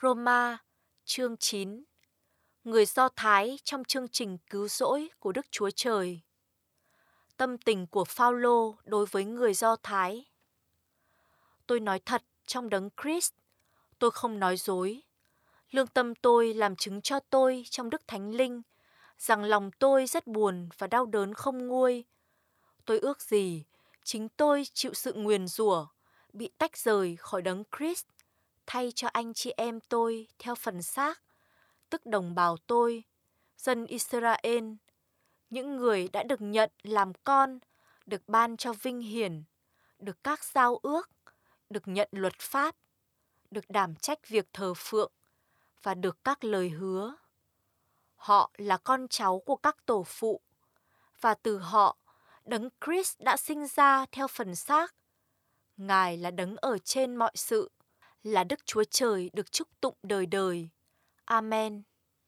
Roma, chương 9. Người Do Thái trong chương trình cứu rỗi của Đức Chúa Trời. Tâm tình của Phao-lô đối với người Do Thái. Tôi nói thật trong đấng Christ, tôi không nói dối. Lương tâm tôi làm chứng cho tôi trong Đức Thánh Linh rằng lòng tôi rất buồn và đau đớn không nguôi. Tôi ước gì chính tôi chịu sự nguyền rủa, bị tách rời khỏi đấng Christ, thay cho anh chị em tôi theo phần xác, tức đồng bào tôi, dân Israel, những người đã được nhận làm con, được ban cho vinh hiển, được các giao ước, được nhận luật pháp, được đảm trách việc thờ phượng và được các lời hứa. Họ là con cháu của các tổ phụ, và từ họ, đấng Christ đã sinh ra theo phần xác. Ngài là đấng ở trên mọi sự, là Đức Chúa Trời được chúc tụng đời đời. Amen.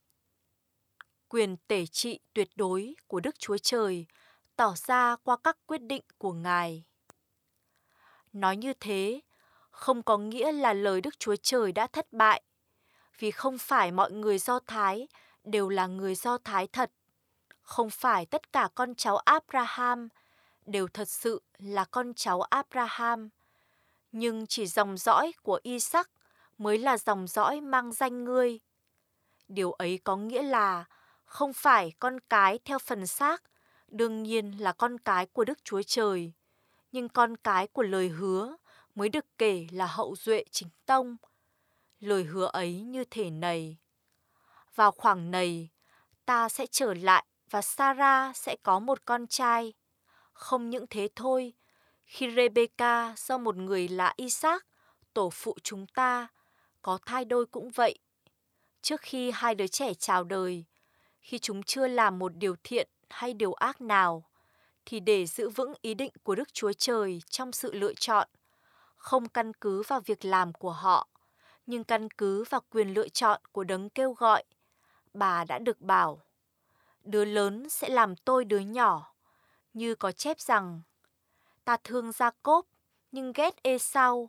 Quyền tể trị tuyệt đối của Đức Chúa Trời tỏ ra qua các quyết định của Ngài. Nói như thế, không có nghĩa là lời Đức Chúa Trời đã thất bại, vì không phải mọi người Do Thái đều là người Do Thái thật. Không phải tất cả con cháu Abraham đều thật sự là con cháu Abraham, nhưng chỉ dòng dõi của Isaac mới là dòng dõi mang danh ngươi. Điều ấy có nghĩa là không phải con cái theo phần xác đương nhiên là con cái của Đức Chúa Trời, nhưng con cái của lời hứa mới được kể là hậu duệ chính tông. Lời hứa ấy như thế này: vào khoảng này, ta sẽ trở lại và Sarah sẽ có một con trai. Không những thế thôi, khi Rebecca do một người là Isaac, tổ phụ chúng ta, có thai đôi cũng vậy. Trước khi hai đứa trẻ chào đời, khi chúng chưa làm một điều thiện hay điều ác nào, thì để giữ vững ý định của Đức Chúa Trời trong sự lựa chọn, không căn cứ vào việc làm của họ, nhưng căn cứ vào quyền lựa chọn của đấng kêu gọi, bà đã được bảo: đứa lớn sẽ làm tôi đứa nhỏ, như có chép rằng: ta thương Gia-cốp nhưng ghét Ê-sau.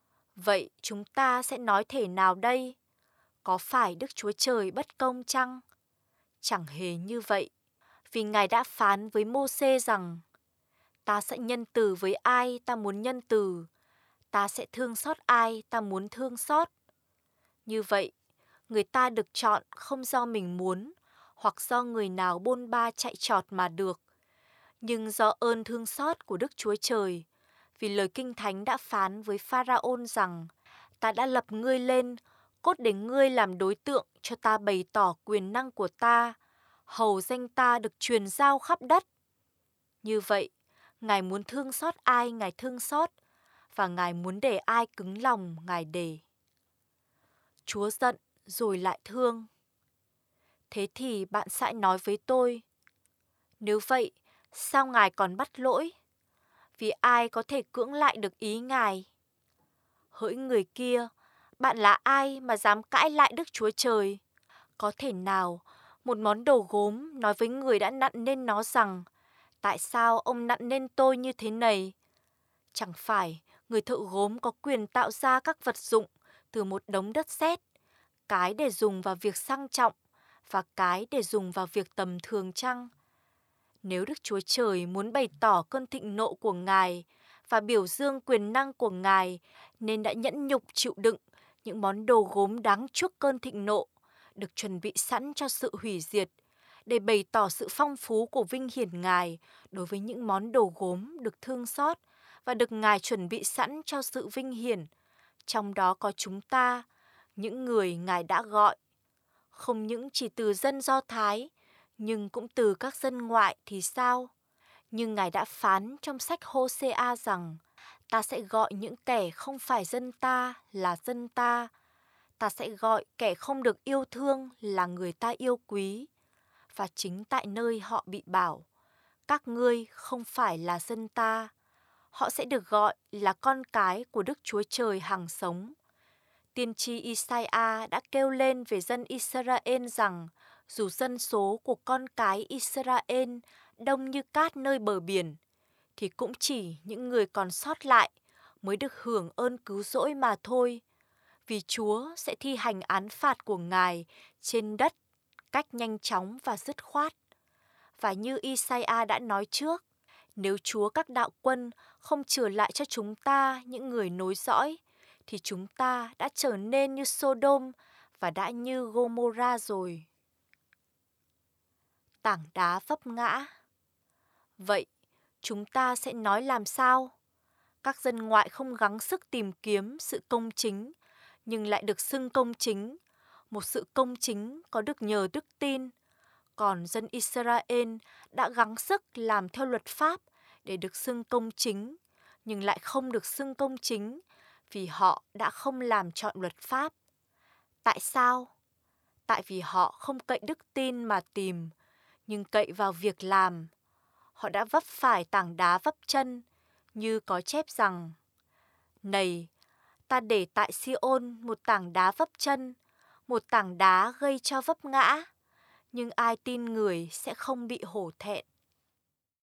Vậy chúng ta sẽ nói thể nào đây? Có phải Đức Chúa Trời bất công chăng? Chẳng hề như vậy, vì Ngài đã phán với Mô-sê rằng: ta sẽ nhân từ với ai ta muốn nhân từ, ta sẽ thương xót ai ta muốn thương xót. Như vậy, người ta được chọn không do mình muốn, hoặc do người nào bôn ba chạy trọt mà được, nhưng do ơn thương xót của Đức Chúa Trời. Vì lời Kinh Thánh đã phán với Pharaon rằng: ta đã lập ngươi lên, cốt để ngươi làm đối tượng cho ta bày tỏ quyền năng của ta, hầu danh ta được truyền giao khắp đất. Như vậy, Ngài muốn thương xót ai Ngài thương xót, và Ngài muốn để ai cứng lòng Ngài để. Chúa giận rồi lại thương. Thế thì bạn sẽ nói với tôi: nếu vậy, sao Ngài còn bắt lỗi? Vì ai có thể cưỡng lại được ý Ngài? Hỡi người kia, bạn là ai mà dám cãi lại Đức Chúa Trời? Có thể nào một món đồ gốm nói với người đã nặn nên nó rằng: tại sao ông nặn nên tôi như thế này? Chẳng phải người thợ gốm có quyền tạo ra các vật dụng từ một đống đất sét, cái để dùng vào việc sang trọng và cái để dùng vào việc tầm thường chăng? Nếu Đức Chúa Trời muốn bày tỏ cơn thịnh nộ của Ngài và biểu dương quyền năng của Ngài, nên đã nhẫn nhục chịu đựng những món đồ gốm đáng chuốc cơn thịnh nộ, được chuẩn bị sẵn cho sự hủy diệt, để bày tỏ sự phong phú của vinh hiển Ngài đối với những món đồ gốm được thương xót và được Ngài chuẩn bị sẵn cho sự vinh hiển. Trong đó có chúng ta, những người Ngài đã gọi, không những chỉ từ dân Do Thái, nhưng cũng từ các dân ngoại thì sao? Nhưng Ngài đã phán trong sách Hô-se-a rằng: ta sẽ gọi những kẻ không phải dân ta là dân ta. Ta sẽ gọi kẻ không được yêu thương là người ta yêu quý. Và chính tại nơi họ bị bảo: các ngươi không phải là dân ta, họ sẽ được gọi là con cái của Đức Chúa Trời hằng sống. Tiên tri Isaiah đã kêu lên về dân Israel rằng: dù dân số của con cái Israel đông như cát nơi bờ biển, thì cũng chỉ những người còn sót lại mới được hưởng ơn cứu rỗi mà thôi. vì Chúa sẽ thi hành án phạt của Ngài trên đất cách nhanh chóng và dứt khoát. Và như Isaiah đã nói trước, nếu Chúa các đạo quân không trừ lại cho chúng ta những người nối dõi, thì chúng ta đã trở nên như Sodom và đã như Gomorrah rồi. Tảng đá vấp ngã. Vậy, chúng ta sẽ nói làm sao? Các dân ngoại không gắng sức tìm kiếm sự công chính, nhưng lại được xưng công chính, một sự công chính có được nhờ đức tin. Còn dân Israel đã gắng sức làm theo luật pháp để được xưng công chính, nhưng lại không được xưng công chính vì họ đã không làm trọn luật pháp. Tại sao? Tại vì họ không cậy đức tin mà tìm, nhưng cậy vào việc làm. Họ đã vấp phải tảng đá vấp chân, như có chép rằng: Này, ta để tại Sion một tảng đá vấp chân, một tảng đá gây cho vấp ngã, nhưng ai tin người sẽ không bị hổ thẹn.